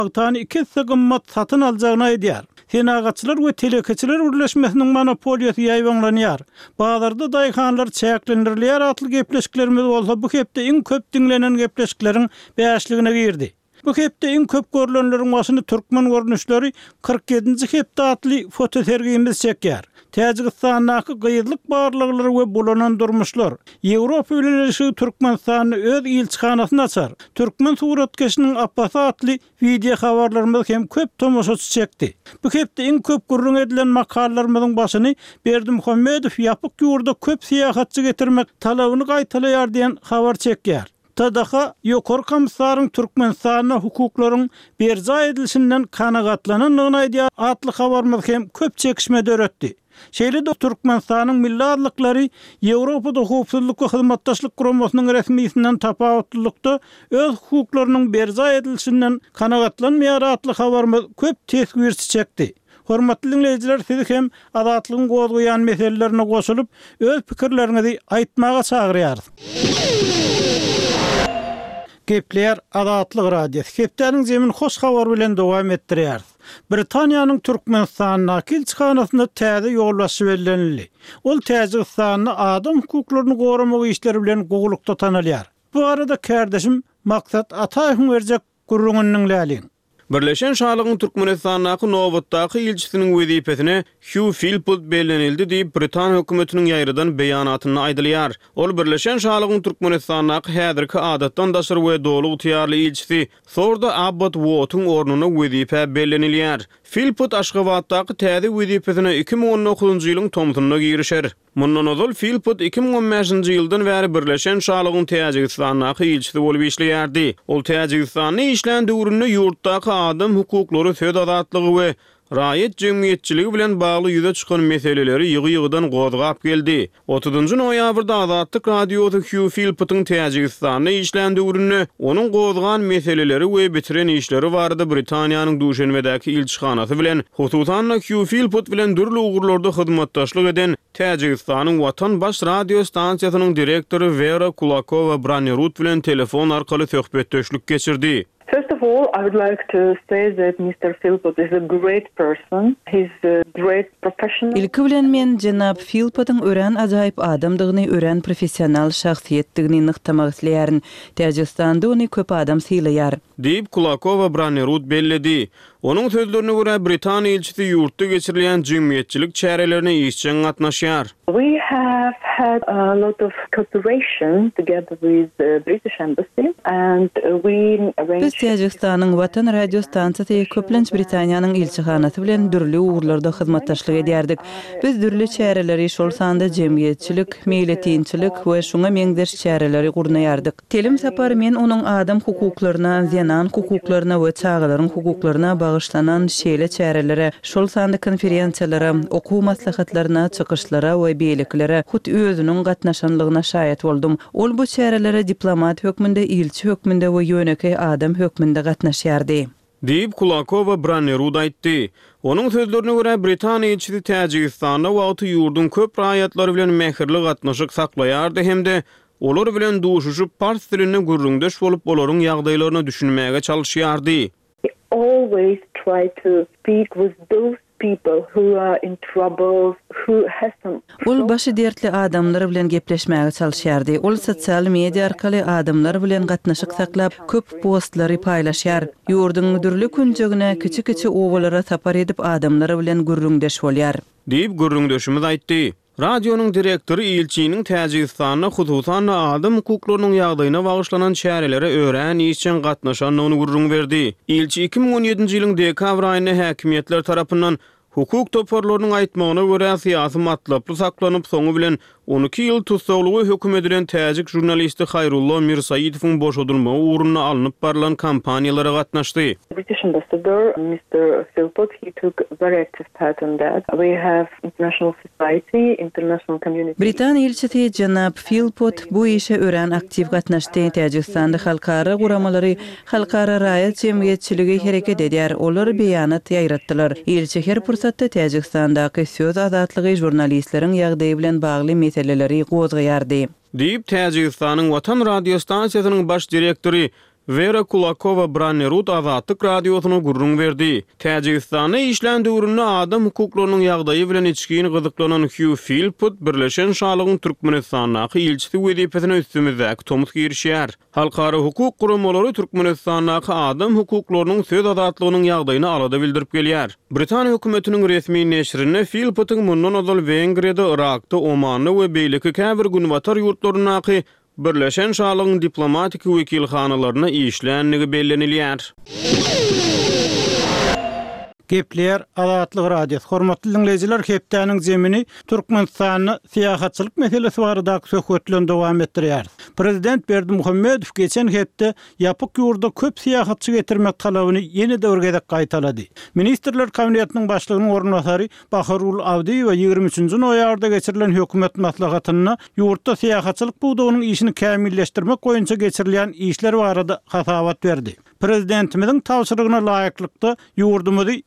Tani 2 gymmat satın alacağına edýär. Senagaçylar we telekeçiler birleşmesiniň monopoliýasy ýaýbanlanýar. Bazarda daýkanlar çäklendirilýär atly gepleşiklerimiz bolsa bu hepde iň köp dinlenen gepleşikleriň bäşligine girdi. Bu hepde iň köp görülenleriň başyny türkmen görnüşleri 47-nji hepde atly fotosergimiz çekýär. Täjikistanyň gyýylyk barlyklary we bulanan durmuşlar Ýewropa ýöneşigi Türkmenistanyny öz ilçihanasyna açar. Türkmen suratkeşiniň Abbas atly video habarlarymyz hem köp tomoşaçy çekdi. Bu hepde iň köp gurrun edilen makallalarymyzyň başyny Berdimuhammedow ýapyk ýurda köp syýahatçy getirmek talabyny gaýtalaýar diýen habar çekýär. Tadaha ýokary komissaryň Türkmenistanyň hukuklaryň berza edilişinden kanagatlananyny aýdýar atly habarymyz hem köp çekişme döretdi. Şeýle-de Türkmenistanyň milli adlyklary Ýewropada hukukçylyk we hyzmatdaşlyk guramasynyň resmiýetinden tapawutlykda öz hukuklarynyň berza edilişinden kanagatlanmaýar atly habarymyz köp tesbirçi çekdi. Hormatly dinleýijiler, sizi hem azatlygyň gozguýan meselelerine goşulyp öz pikirleriňizi aýtmaga çagyrýarys. Gepler Azatlyk radiosu. Hepdeniň zemin hoş habar bilen dowam etdirýär. Britaniýanyň Türkmenistanyň ilçihanasyna täze ýolbaşy berildi. Ol Täjikistanyň adam hukuklaryny goramak işleri bilen gowlukda tanalýar. Bu arada kardeşim maksat Ataýewiň berjek gurrungynyň läliň. Birleşen Şarlygyň Türkmenistanyň nowatdaky ilçisiniň wezipetine Hugh Philpott bellenildi diýip Britaniýa hökümetiniň ýaýradan beýanatyny aýdylýar. Ol Birleşen Şarlygyň Türkmenistanyň häzirki adatdan daşyr we doluq tiýarly ilçisi Sorda Abbot Wotyň ornuny wezipe bellenilýär. Philpott Aşgabatdaky täze wezipetine 2019-njy ýylyň tomtunyna girişer. Mundan ozal Philpott 2015-nji ýyldan bäri Birleşen Şarlygyň Täjikistanyň ilçisi bolup işleýärdi. Ol Täjikistanyň işlän döwründe ýurtdaky adam hukuklary, söz azatlygy we raýat jemgyýetçiligi bilen bagly ýüze çykan meseleleri ýygy-ýygydan gozgap geldi. 30-njy noýabrda Azatlyk radiosu Hugh Philpottyň Täjikistanyň işlän döwründe onuň gozgan meseleleri we bitiren işleri barada Britaniýanyň Duşanbedäki ilçihanasy bilen hususan Hugh Philpott bilen dürli ugurlarda hyzmatdaşlyk eden Täjikistanyň Watan baş radio stansiýasynyň direktory Vera Kulakova Branerud bilen telefon arkaly söhbetdeşlik geçirdi. First of all, I would like to say that Mr. Philpott is a great person. He's a great professional. İlki bilen men Janab Philpottyň ören ajaýyp adamdygyny, ören professional şahsiýetdigini nyktamak isleýärin. Täjikistanda ony köp adam sylaýar. Diýip Kulakova Branerud belledi. Onuň sözlerine görä Britaniýa ilçisi ýurtda geçirilýän jemgyýetçilik çärelerine işçen gatnaşýar. We have had a lot of cooperation together with the British Embassy and we arranged... Biz Täjikistanyň Watan radio stansiýasy köplenç Britaniýanyň ilçihanasy bilen dürli ugurlarda hyzmatdaşlyk edýärdik. Biz dürli çäreleri şol sanda jemgyýetçilik, meýletinçilik we şuňa meňderş çäreleri gurnaýardyk. Telim sapar men onuň adam hukuklaryna, zenan hukuklaryna we çağalaryň hukuklaryna bağışlanan şeýle çärelere, şol sanda konferensiýalara, okuw maslahatlaryna, çykyşlara we beýleklere hut özüniň gatnaşanlygyna şaýat boldum. Ol bu çärelere diplomat hökmünde, ilçi hökmünde we ýöneki adam hökmünde gatnaşýardy. Diýip Kulakova Branerud aýtdy. Onuň sözlerine görä Britaniýa ilçisi Täjikistanda wagty ýurdun köp raýatlary bilen mehirli gatnaşyk saklaýardy hemde olar bilen duşuşyp pars diline gurrundeş bolup olaryň ýagdaýlaryny düşünmäge çalışýardy. Always try to speak with those people who are in trouble, who has some... Ol başı dertli adamlar bilen gepleşmäge çalışýardy. Ol sosial media arkaly adamlar bilen gatnaşyk saklap, köp postlary paýlaşýar. Ýurduň dürli künjegine kiçi-kiçi owalara sapar edip adamlar bilen gurrundeş bolýar. Diýip gurrundeşimiz aýtdy. Radionuň direktori ilçiniň Täjikistanyna hususan adam hukuklarynyň ýagdaýyna bagyşlanan çärelere ören işçen gatnaşanyny gurrun berdi. Ilçi 2017-nji ýylyň dekabr aýynda häkimetler tarapyndan hukuk toparlarynyň aýtmagyna görä syýasy matlaply saklanyp soňu bilen 12 ýyl tutsaglygy hökm edilen täjik jurnalisti Hayrullah Mirsaýidowyň boşadylmagy uğruna alınıp barılan kampaniýalara gatnaşdy. British ambassador Mr. Philpott, he took very active part in that. We have international society, international community. Britaniýa ilçisi Janab Philpott bu işe ören aktiv gatnaşdy. Täjikistanda halkara guramalary, halkara raýat jemgyýetçiligi hereket edýär. Olar beýanat ýaýratdylar. Ilçi her pursatda Täjikistandaky söz azatlygy jurnalistleriň ýagdaýy bilen bagly meseleleri gozgaýardy. Diýip Täjikistanyň Watan radio stansiýasynyň baş direktori Vera Kulakova Brannerud Azatlyk radiosyna gurrun berdi. Täjikistanda işlän döwründe adam hukuklarynyň ýagdaýy bilen içkin gyzyklanan Hugh Philpott Birleşen Şarlagyň Türkmenistanyň ilçisi wezipetine üstümizdäki tomut girişýär. Halkara hukuk gurulmalary Türkmenistanyň adam hukuklarynyň söz azatlygynyň ýagdaýyny alada bildirip gelýär. Britaniýa hökümetiniň resmi neşrine Philpottyň mundan azal Wengriýada, Irakda, Omanda we beýleki käbir günwatar ýurtlaryna Birleşen Şarlagyň diplomatik wekilhanalaryna işlänligi bellenilýär. Gepler Azatlyk radiosu. Hormatly dinleyijiler, hepdäniň zemini Türkmenistanyň syýasatçylyk meselesi barada söhbetlen dowam etdirýär. Prezident Berdimuhammedow geçen hepde ýapyk ýurda köp syýasatçy getirmek talabyny ýene döwürgedek gaýtalady. Ministrler Kabinetiniň başlygynyň ornatary Baharul Avdiýew 23-nji noýabrda geçirilen hökümet maslahatyna ýurtda syýasatçylyk buwdagynyň işini kämilleşdirmek goýunça geçirilýän işler barada hasawat berdi. Prezidentimiziň tawşyrygyna laýyklykda ýurdumyzy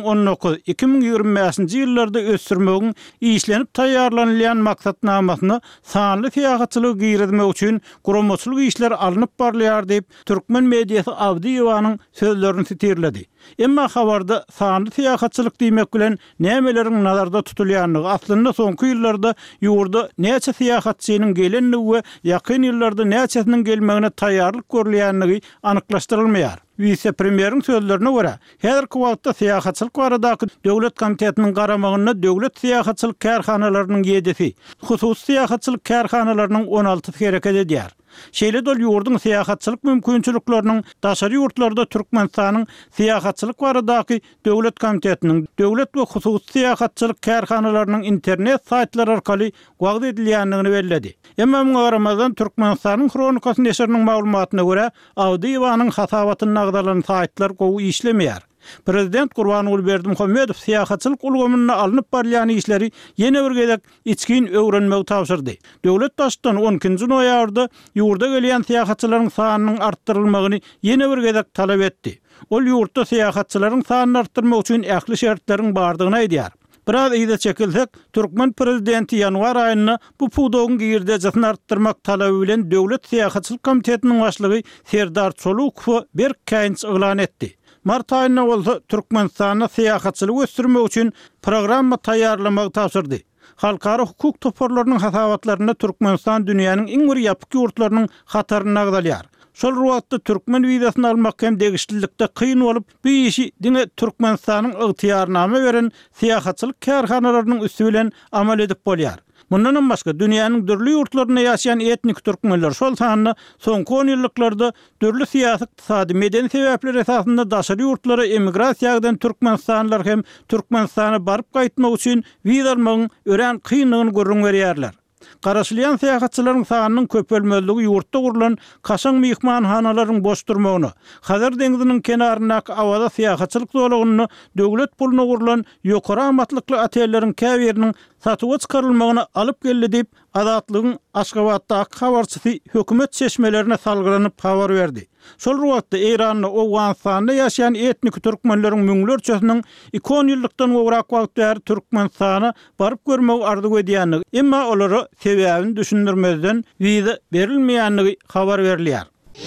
2019-2025-nji ýyllarda ösdürmegiň işlenip taýýarlanýan maksatnamasyny sanly syýasatçylygy giýdirmek üçin gurulmaçylyk işler alınıp barlýar diýip Türkmen mediýasy Avdiýewaň sözlerini sitirledi. Emma habarda sanly syýasatçylyk diýmek bilen nämeleriň nazarda tutulýanlygy aslynda soňky ýyllarda ýurda näçe syýasatçynyň gelenligi we ýakyn ýyllarda näçesiniň gelmegine taýýarlyk görülýänligi anyklaşdyrylmaýar. Vice-premieriň sözlerine görä, häzirki wagtda syýasatçylyk baradaky döwlet komitetiniň garamagyna döwlet syýasatçylyk kärhanalarynyň 7-si, hususy syýasatçylyk kärhanalarynyň 16-sy hereket edýär. Şeýle dol ýurdun syýasatçylyk mümkinçilikleriniň daşary ýurtlarda Türkmenistanyň syýasatçylyk baradaky döwlet komitetiniň döwlet we hususy syýasatçylyk kärhanalarynyň internet saýtlary arkaly wagt edilýändigini belledi. Emma muňa garamazdan Türkmenistanyň Kronikasy neşriniň maglumatyna görä, Awdiýewanyň hasabatyny nagdalan saýtlar gowy işlemeýär. Prezident Gurbanuly Berdimuhammedow syýasatçylyk ulgamyna alınıp barýan işleri ýene bir gezek içkin öwrenmegi tapşyrdy. Döwlet başçysyny 12-nji noýabrda ýurda gelýän syýasatçylaryň sanynyň artdyrylmagyny ýene bir gezek talap etdi. Ol ýurtda syýasatçylaryň sanyny artdyrmak üçin ähli şertleriň bardygyny aýdýar. Biraz ýa-da çekilsek, Türkmen prezidenti ýanwar aýyna bu puwdagyň giýirdejesini artdyrmak talaby bilen döwlet syýasatçylyk komitetiniň başlygy Serdar Çolukow bir käýinç eglan etdi. Mart aýyna bolsa Türkmenistanyň syýasatçylygy ösdürmek üçin programma taýýarlamagy tapşyrdy. Halkara hukuk toparlarynyň hasabatlaryna Türkmenistan dünýäniň iň bir ýapyk ýurtlarynyň hataryny nagdalýar. Şol ruwatda Türkmen wizasyny almak hem degişlilikde kıyın bolup, bu işi dine Türkmenistanyň ygtyýarnama beren syýasatçylyk kärhanalarynyň üstü bilen amal edip bolýar. Bundan başga dünýäniň dürli ýurtlaryna ýaşaýan etnik türkmenler şol sanyny soňky 10 ýylliklarda dürli syýasy, ykdysady, medeni sebäpler esasynda daşary ýurtlara emigrasiýadan Türkmenistanlylar hem Türkmenistana baryp gaýtmak üçin wiza almagyň ören kynlygyny görüň berýärler. Garaşylýan syýasatçylaryň sanynyň köpelmezligi ýurtda gurulan kaşaň mehmanhanalaryň boş durmagyny, Hazar deňiziniň kenaryndaky awada syýasatçylyk zolagyny, döwlet puluna gurulan ýokary amatlykly otelleriň käbiriniň satyga çykarylmagyny alyp geldi diýip Azatlygyň Aşgabatdaky habarçysy hökümet çeşmelerine salgylanyp habar berdi. Şol ruwatda Eýranyň Owganistanda ýaşaýan etnik türkmenleriň müňlerçesiniň 2 ýyllykdan gowrak wagt bäri Türkmenistana baryp görmek arzu edýänligi, emma olary sebäbini düşündirmezden wiza berilmeýänligi habar berilýär.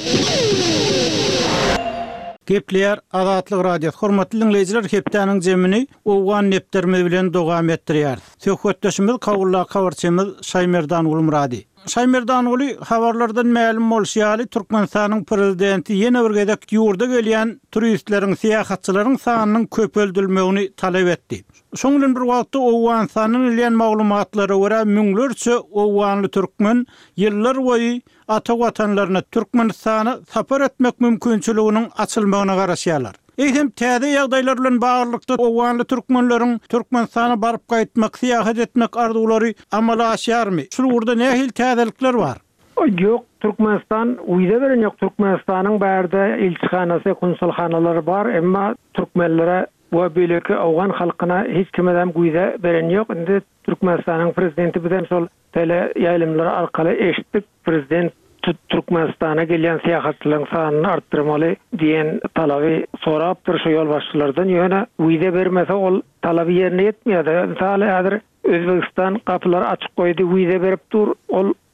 Gepler Azatlyk radiosu. Hormatly dinleyijiler, hepdäniň jemini owgan nepdermi bilen dowam etdirýär. Söhbetdeşimiz habarçymyz Şaýmerdan Ulmurady. Şaýmerdan uly habarlardan ma'lum bolýaly Türkmenistanyň prezidenti ýene bir gezek ýurda gelýän turistleriň, syýasatçylaryň sanynyň köpeldilmegini talap etdi. Şoň bilen bir wagtda Owganistanyň ilýän maglumatlary görä müňlerçe owganly türkmen ýyllar boýy ata watanlaryna Türkmenistana sapar etmek mümkinçiliginiň açylmagyna garaşýarlar. Eýsem täze ýagdaýlar bilen baglykda owganly türkmenleriň Türkmenistana baryp gaýtmak, syýasat etmek arzulary amala aşýarmy? Şu urda nähil täzelikler bar? Yok, Türkmenistan uyda beren yok. Türkmenistanyň bärde elçihanasy, konsulhanalary bar, emma türkmenlere we beýleki owgan halkyna hiç kimeden güýde beren yok. Indi Türkmenistanyň prezidenti bilen şol tele ýaýlymlary arkaly eşitdik. Prezident Türkmenistana gelýän syýasatçylaryň sanyny artdyrmaly diýen talaby sorapdyr şu ýol başçylardan. Ýöne güýde bermese ol talaby ýerine ýetmeýär. Misal häzir Özbegistan kapylary açyk goýdy, güýde berip dur. Ol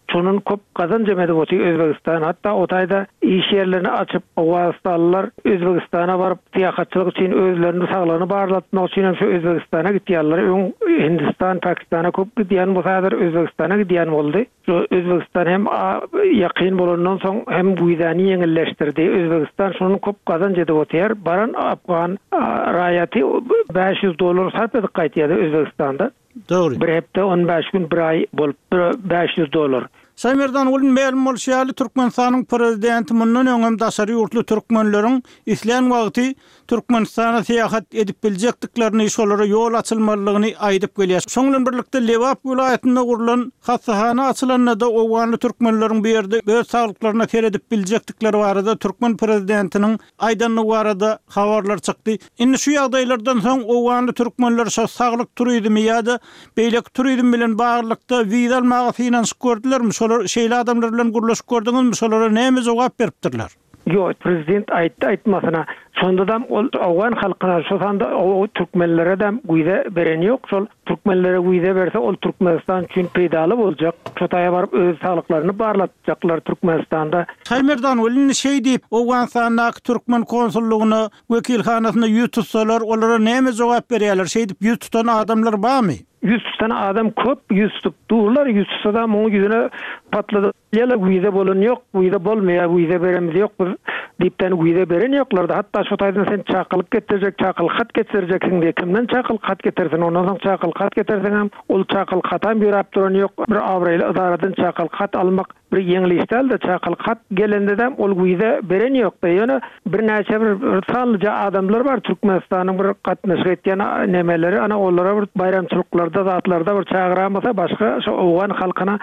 şonun köp kazanç emedi bolsa Özbegistan. Hatta otayda iş yerlerini açıp Awgastalılar Özbegistana barıp tiyahatçılık için özlerini saglanyp barlatmak için şu Özbegistana gitýärler. Hindistan, Pakistana köp gidýän bolsalar Özbegistana gidýän boldy. Özbegistan hem ýakyn bolandan soň hem güýdäni ýeňilleşdirdi. Özbegistan şonu köp kazanç edip otýar. Baran Afgan raýaty $500 sarp edip gaýtýardy Özbegistanda. Doğru. Bir hepde 15 gün bir ay bolup $500. Saýmerdan ulun ma'lum bolýaly Türkmenistanyň prezidenti mundan öňem daşary ýurtly türkmenleriň islen wagty Türkmenistana seýahat edip biljekdiklerini şolara ýol açylmalygyny aýdyp gelýär. Şoňlan birlikde Lewap vilayatynda gurulan hassahana açylanyna da owganly türkmenleriň bu ýerde öz saglyklaryna keredip biljekdikleri barada Türkmen prezidentiniň aýdanyny barada habarlar çykdy. Indi şu ýagdaýlardan soň owganly türkmenler şo saglyk turizmi ýa-da beýlek turizm bilen baglykda wiza almagy finans gördülermi? Şeýle adamlar bilen guruluşyp gördüňizmi? Şolara näme jogap beripdirler? Yo, prezident aýtmasyna şonda ol awgan halkyna şosanda o türkmenlere de güýde beren ýok. Şol türkmenlere güýde berse ol Türkmenistan üçin peýdaly boljak. Şotaýa baryp öz saglyklaryny barlatjaklar Türkmenistanda. Saýmerdan ulun şey diýip Awganistanyň türkmen konsullugyna wekilhanasyna ýüz tutsalar olara näme jogap berýärler? Şey diýip ýüz tutan adamlar barmy? 100 tane adam köp, 100 tutdular, 100 adam onun yüzüne patladı. Yala güýde bolan ýok, güýde bolmaýar, güýde beremiz ýok, diýipden güýde beren ýoklar. Hatta şu taýdan sen çakylyk getirjek, çakyl hat getirjeksin diye kimden çakyl hat getirsin, ondan soň çakyl hat getirsen hem ol çakyl hatan berip duran ýok. Bir awraýly idaradan çakyl hat almak bir ýeňilisdel de çakyl hat gelende de ol güýde beren ýok da. Ýöne bir näçe bir sanlyca adamlar bar Türkmenistanyň bir gatnaşyk etýän nemeleri, ana ollara bir bayramçylyklarda zatlarda bir çağıramasa başga şu owgan halkyna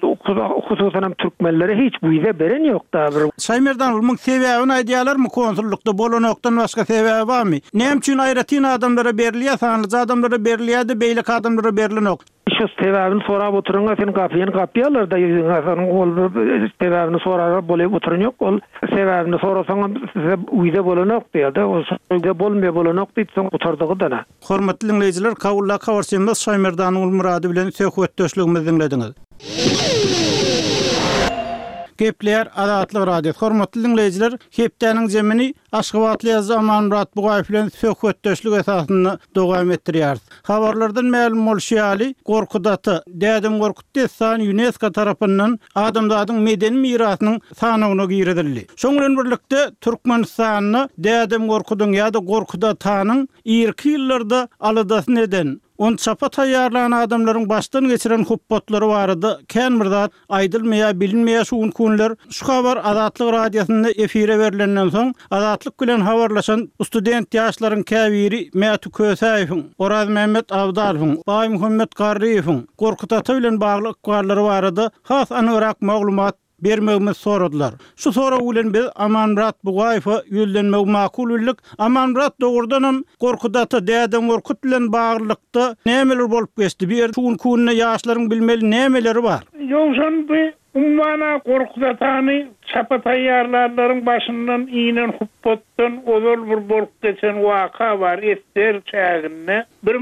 hususan türkmenlere hiç güýde beren ýok da. Saýmerdan ulmyň sebäbini aýdýarlarmy? Konsullukda bolanokdan başga sebäbi barmy? Näme üçin aýratyn adamlara berilýär, sanlyca adamlara berilýär, beýlek adamlara berilenok? Şu sebäbini sorap oturunga sen gapyny gapýarlar da ýüzüňe ol sebäbini sorap bolyp oturun ýok. Ol sebäbini sorasaň size güýde bolanok diýär da, o güýde bolmaýar bolanok diýip oturdygy da. Hormatly dinleýijiler, kawulla kawarsymyz Saýmerdan Ulmurady bilen söhbetdeşligimizi dinlediňiz. Gepler Adatlyk radio. Hormatly dinleýijiler, hepdeniň jemini Aşgabatly Amanrat Bugaýew bilen söhbetdeşlik esasynda dowam etdirýär. Habarlardan ma'lum bolýaly, Gorkudaty, Dädem Gorkut destan UNESCO tarapyndan adamlaryň medeni mirasynyň sanawyna giredildi. Şoňlan birlikde Türkmenistanyň Dädem Gorkudyň ýa-da Gorkudatynyň irki ýyllarda aladasyny eden on çapa taýýarlanan adamlaryň başdan geçiren huppatlary barady. Kän bir zat aýdylmaýar, bilinmeýär şu kunlar. Şu habar Adatlyk radiosynda efire berilenden soň Adatlyk bilen habarlaşan student ýaşlaryň käbiri Mätu Kösäýewiň, Oraz Mehmet Abdalyň, Baý Muhammed Garriýewiň Gorkudaty bilen baglyk garlary barady. Has anyrak maglumat bermegimiz soradylar. Şu sora bilen biz Amanrat Bugaýewa ýölenmek makullyk, Amanrat dogurdanam Gorkudaty Dädem Gorkut bilen baglykda nämeler bolup geçdi? Bir şuň kunna ýaşlaryň bilmeli nämeleri bar? Ýokşan bu ummana Gorkudatyny çapa taýýarlarlaryň başyndan iýnen huppatdan ozal bir bolup geçen waka bar. Ester çäginde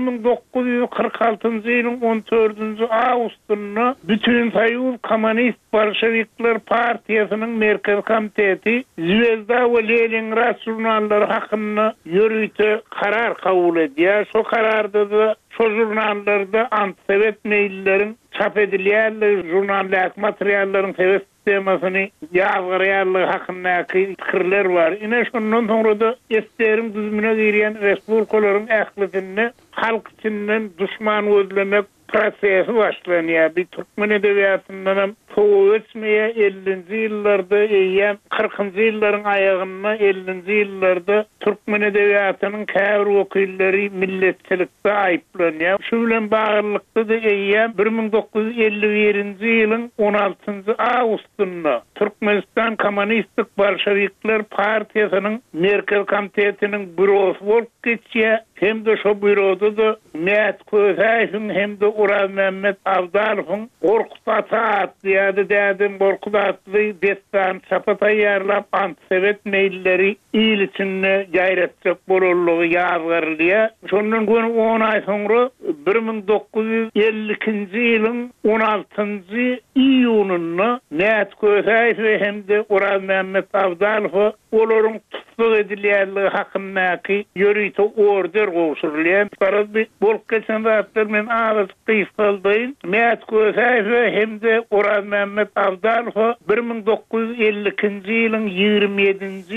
1946-njy ýylyň 14-nji awgustyna bütün Soýuz Kommunist Bolşewikler Partiýasynyň merkez komiteti Zvezda we Leningrad jurnallary hakynda ýürüýte karar kabul edýär. Şo kararda da şu jurnallarda antisovet meýilleriň çap edilýär jurnallik materiallaryň sebep sistemasyny ýazgyrýarlygy hakyndaky pikirler bar. Ine şondan soňra da Ester'in düzmüne girýän respublikalaryň ähliletini halk içinden düşman gözlemek prosesi başlanýar. Bir Türkmen edebiýatyndan Poetmeýe 50-nji ýyllarda eýen 40-njy ýyllaryň aýagyna 50-nji ýyllarda Türkmen edebiýatynyň käbir wekilleri milletçilikde aýplanýar. Şu bilen baglykda da eýen 1951-nji ýylyň 16-njy awgustynda Türkmenistan Kommunistik Bolşewikler Partiýasynyň merkez komitetiniň bürosu bolup geçýär. hem de şo büroda da Mehmet Köseýewiň hem de Uraz Mehmet Abdalowyň Gorkut Atat diýdi dedim Gorkut Atly destan çapa taýýarlap antisowet meýilleri il içinde gaýratçyk bolurlygy ýazgyrlýa. Şondan gün 10 ay soňra 1952-nji ýylyň 16-njy iýununda Mehmet Köseýew hem de Uraz Mehmet Abdalow olaryň tutuk edilýänligi hakyndaky ýörüýte order gowşurulýan. Barada bolup geçen wagtlar men ağız kysgaldyn. Mehmet Köseýew hem de Uraz Mehmet Abdalow 1952-nji ýylyň 27-nji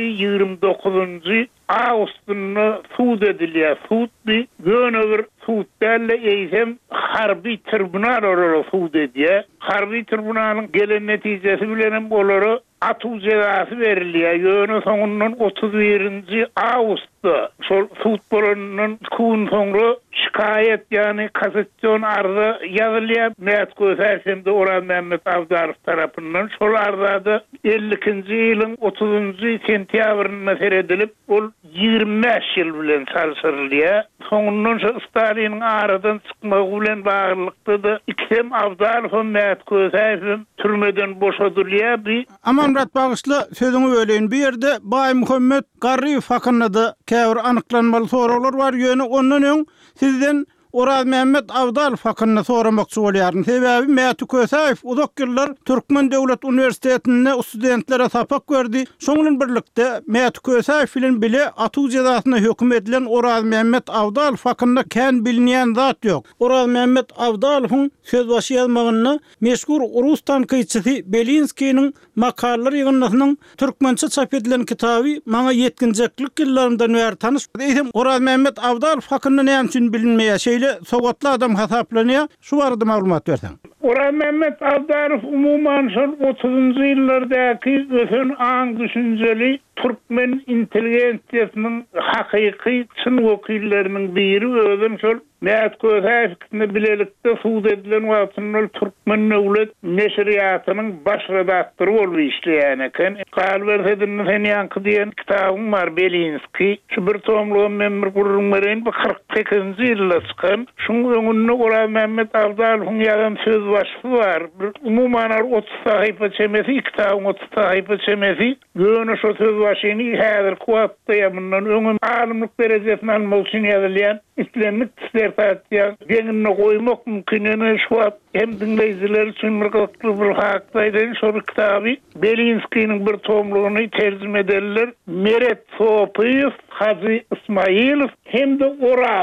29-njy Ağustos'ta suud edilýär. Suud bir gönöver suudlarla eýsem harbi tribunal olarak suud edýär. Harbi tribunalın gelen netijesi bilen bolary atuw jazasy berilýär. Ýöne soňundan 31-nji Ağustos'ta şol suud bolanynyň kun soňra şikayet ýani kassasiýon arza ýazylýar. Mehmet Köseýew de Uraz Mehmet Abdalow tarapyndan şol arzada 50-nji ýylyň 30-njy sentýabrynda seredilip ol 25 ýyl bilen sarşyrylýar. Soňundan şu Staliniň aradan çykmagy bilen baglykda da ikem Abdalow Mehmet Köseýew türmeden boşadylýar. Amanrat bagysly sözüňi böleýin. Bu ýerde Baý Muhammed Garryýew hakynda da käbir anyklanmaly soralar bar. Ýöne ondan öň sizden Uraz Mehmet Abdalow hakynda soramakçy bolýarym. Sebäbi Mehmet Köseýew uzak ýyllar Türkmen Döwlet Uniwersitetinde studentlere sapak berdi. Şoňlan birlikde Mehmet Köseýew bilen bile atuw jazasyna hökm edilen Uraz Mehmet Abdalow hakynda kän bilinýän zat ýok. Uraz Mehmet Abdalowyň söz başy ýazmagyny meşhur Rus tankyçysy Belinskiň makalar ýygynynyň türkmençe çap edilen kitaby maňa 70-nji ýyllaryndan bäri tanyş. Eýsem Uraz Mehmet Abdalow hakynda näme üçin bilinmeýär? Sowatly adam hasaplanýar. Şu barada maglumat berseň. Uraz Mehmet Abdalow umuman şol 30-njy ýyllardaky ösen aň düşünjeli Türkmen intelligensiýasynyň hakyky çyn wekillerini biri özüm şol Mehmet Köseýew bilelikde suud edilen wagtynda Türkmen Döwlet Neşriýatynyň baş redaktory bolup işleýän eken. Galberhedin Fenyanky diýen kitabym bar Belinski. Şu bir tomlugy memur gurulmaryň 48-nji ýylda çykan. Şuň öňünde Uraz Mehmet Abdalowyň ýazan söz başy bar. Umuman 30 sahypa çemesi, kitabın 30 sahypa çemesi. Ýöne şu söz başyny häzir kuwatda ýamyndan öňün alymlyk derejesini almak üçin ýazylýan islenlik dissertasiýa deňine goýmak mümkin şu hem dinleýijiler üçin bir hakdaýdan şu kitaby Belinskiň bir tomlugyny terjime ederler. Meret Sopiyev, Hazy Ismaýylow hem de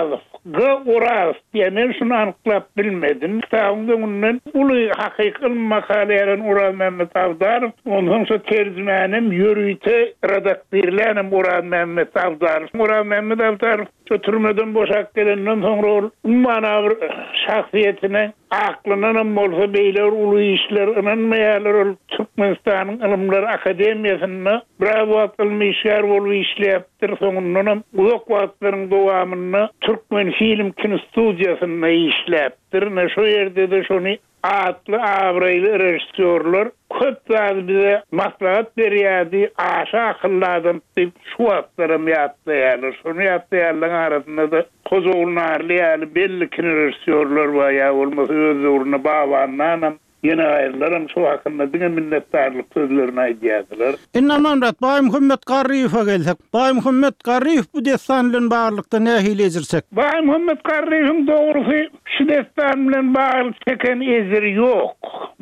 Uraz diýen şunu anyklap bilmedim. Kitabymda bundan uly hakyky makalelerin Uraz Mehmet Abdalow, ondan şu terjümenim ýörüýte redaktorlaryň Uraz Mehmet Abdalow. Uraz Mehmet Abdalow şu türmeden boşak gelenden soňra umman bir şahsiýetine aklynyň bolsa beýler uly işler inanmaýarlar Türkmenistanyň Ilymlar Akademiýasyna bravo atylmyşar bolup işleýärdir. Soňundan uzak wagtlaryň dowamyny Türkmen film kino studiýasyna işleýärdir. Şu ýerde de şonu atly abraýly rejissörler köp bize maslahat berýärdi. Aşa akyllardan şu wagtlarym ýatlaýarlar. Şonu ýatlaýarlar arasynda da kozowlarly ýaly belli kino rejissörler bar ýa bolmasa öz uruny bawandan yine ayrılarım şu hakkında dine minnettarlık sözlerini aydiyadiler. Amanrat Baý Muhammed Garryýewa gelsek. Baý Muhammed Garryýew bu destan bilen baglyqda näme hilejirek? Baý Muhammed Garryýewiň dogrusy şu destan bilen baglyk çeken ezeri ýok.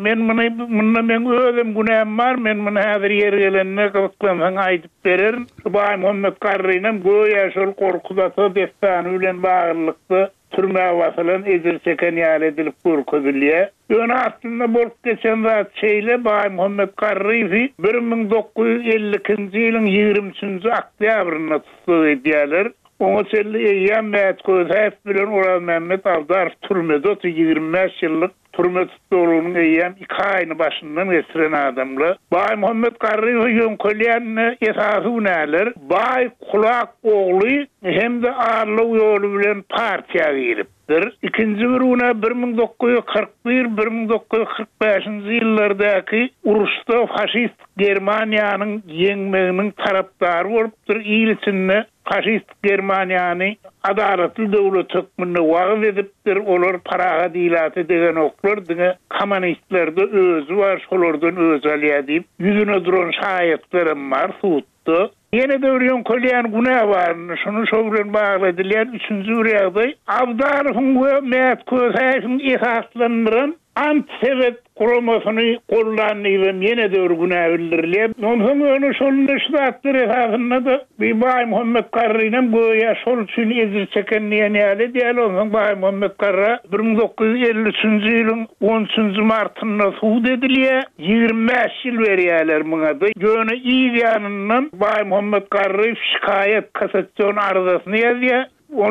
Men özüm günäm bar, men muny häzir ýer gelende gysgaň aýdyp bererim. Baý Muhammed Garryýewiň goýa şol korkudaty destan bilen baglykda türme wasylan ezer çeken ýaly edilip görkezilýär. Ýöne aslynda bolup geçen zat şeýle Baý Muhammed Garryýew 1952-nji ýylyň 23-nji oktýabrynda tutuk edýärler. Oňa çelli eýýän Mehmet Köseýew bilen Uraz Mehmet Abdalow türmede 25 ýyllyk türme tutulunyň eýýän 2 aýyny başyndan geçiren adamlar. Baý Muhammed Garryýew ýönkelýän esasy näler? Baý kulak ogly hem de arlyk ýoly bilen partiýaga girip edipdir. İkinci bir una 1941-1945-nji ýyllardaki uruşda faşist Germaniýanyň ýeňmeginiň tarapdary bolupdyr. İl içinde faşist Germaniýany adalatly döwlet hökmüne wagt edipdir. Olar paraga diýilati degen oklar diňe kommunistlerde özü var, şolardan öz alýa diýip ýüzüne duran şahyatlarym bar, tutdu. Yine döwrüň kolyan günä barny, şonu şo bilen bagladiler. Üçüncü ýagdaý Abdalyň we Mäet Köseýewiň ihaslandyran antisovet kurumasyny gollanyp ýene döwr günä bildirilýär. Ondan şol ştatlar esasynda da Baý Muhammed Karry'nın goýa şol üçin ezir çekenliğine ýaly diýil. Ondan Baý Muhammed Karry 1953-nji ýylyň 13-nji martynda suud edilýär. 25 ýyl berýärler muňa da. Ýöne ýanyndan Baý Muhammed Karry şikayet kassasiýon arzasyny ýazýar.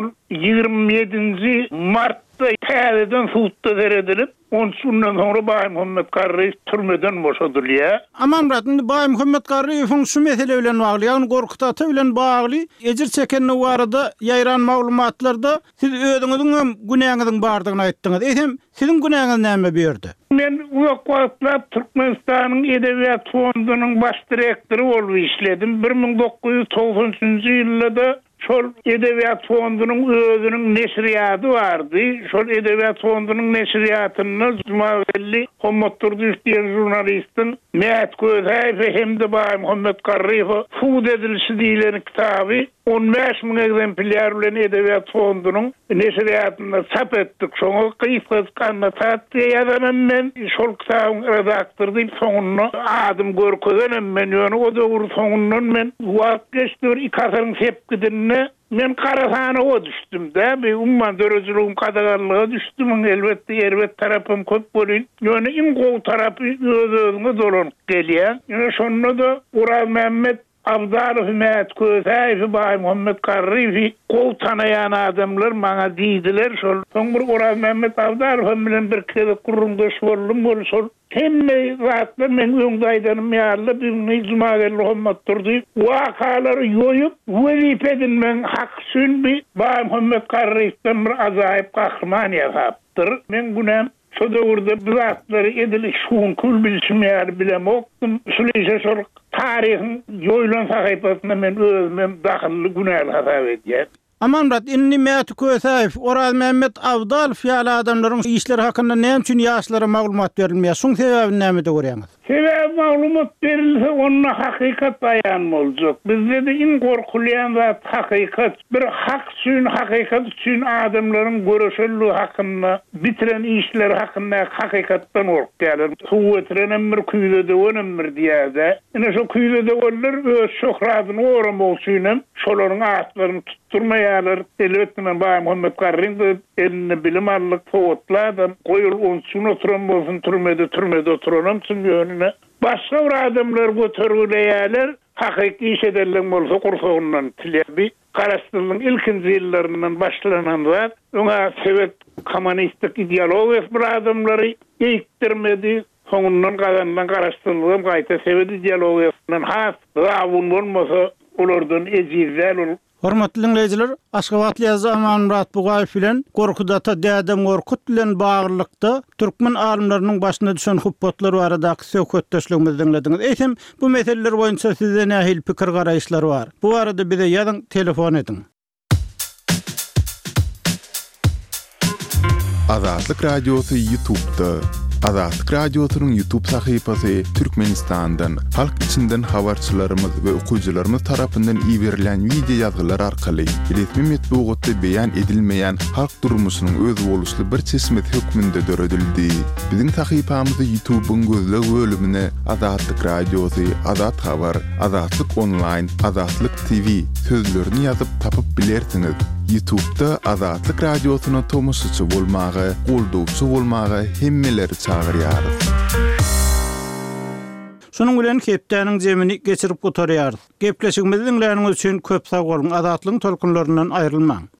27-nji martda täzeden suudda seredilip, ondan sonra Baý Muhammed Karry türmeden boşadylýar. Aman ratında Baý Muhammed Karryň şu mesele bilen bagly, ýagny gorkutaty bilen bagly, ejir çekenne barada ýaýran maglumatlarda siz özüňiziň günäňiziň bardygyny aýtdyňyz. Eýsem, siziň günäňiz näme berdi? Men Uwakwatlap Türkmenistanyň Edebiýat fondunyň baş direktori bolup işledim. 1993-nji ýylda şol Edebiýat fondunyň özüniň neşriýaty bardy. Şol Edebiýat fondunyň neşriýatyny Jumavelli Hommatturdy diýen jurnalistiň Mäet Köseýew hemde Baý Muhammed Karry suud edilişi diýilen kitaby 15.000 egzemplyar bilen Edebiýat fondunyň neşriýatyna çap etdik. Şoňa gyýpyskanma ýazanam men şol kitabyň redaktory soňuna adym görkezem men ýöne o döwür soňundan men wagt geçdir ikasyň sepgidinne men karasana o düşdüm de bir umman dörözülüğüm kadagarlığa düşdüm. Elbette ervet tarapım köp bolýan. Ýöne iň gowy tarapy özüňe dolanıp gelýär. Ýöne şonda da Uraz Mehmet Abdalyň Mäet Köseýew Baý Muhammed Karry gowy tanaýan adamlar maňa diýdiler. Şol soňra Uraz Mehmet Abdalyň bilen bir kere gurrundaş boldum. Şol hemme zatlar men öňdaýdanym ýarly bir Jumagelli Hommatturdy wakalary ýoýup wezipeden men hak üçin bir Baý Muhammed Karry'dan bir azaýyp gahrman ýasapdyr. Men günäm şu döwürde bu zatlary edilik şuň kul bilişmýär bilem okdum. Şuleýse şol taryhyň ýoýlan sahypasyna men özüm dahilli günäli hasap edýär. Amanrat inni Mäet Köseýew, Oraz Mehmet Abdalyw ýaly adamlaryň işleri hakynda näme üçin ýaşlara maglumat berilmeýär? Şoň sebäbi näme de görýäňiz? Sebäbi maglumat berilse onda hakykat baýan boljak. Bizde de iň gorkulýan zat hakykat. Bir hak üçin, hakykat üçin adamlaryň görüşeligi hakynda, bitiren işleri hakynda hakykatdan gorkýarlar. Suwetrenem bir küýde önemli diýär. Ine şo küýde bolar öz şöhratyny oramak üçin şolaryň atlaryny tutturmaýarlar. Elbetde men Baý Muhammed Karryň elini bilim allyk fowatladan goýul onçun oturan bolsun türmede oturanam üçin ýönüne başga bir adamlar göterýärler. Hakyky iş ederler bolsa gursagyndan tilebi garaşdyrylan ilkinji ýyllaryndan başlanan zat oňa sebep kommunistik ideologiýa bir adamlary eýikdirmedi. Soňundan gazandan garaşdyrylýan gaýta sebep ideologiýasynyň has rawun bolmasa olardan ejizler ol. Hormatly dinleyijiler, Aşgabatly ýazgy Amanmurat Bugaýew bilen Gorkudata dädem Gorkut bilen baglykda türkmen alimläriniň başyna düşen huppatlary baradaky söhbetdeşligimizi dinlediňiz. Eýsem, bu meseleler boýunça sizde nähil pikir garaýşlary bar? Bu arada bize ýazyň, telefon ediň. Azatlyk Radiosu YouTube'da. Azatlyk Radiosu'nun YouTube sahypasy Türkmenistan'dan, halk içinden habarçylarymyz we okuwçylarymyz tarapyndan iýerilen video ýazgylar arkaly resmi metbuatda beýan edilmeýän halk durmuşynyň öz boluşly bir çeşmet hökmünde döredildi. Biziň sahypamyzy YouTube'un gözleg bölümine Azatlyk Radiosu, Azat Habar, Azatlyk Online, Azatlyk TV sözlerini ýazyp tapyp bilersiňiz. YouTube'da Azatlyk Radiosu'na tomoşçy bolmagy, goldowçy bolmagy hemmeleri çagyrýarys. Şonuň bilen hepdeniň jemini geçirip gotarýarys. Gepleşigimizi dinleýäniňiz üçin köp sag bolun. Azatlygyň tolkunlaryndan aýrylmaň.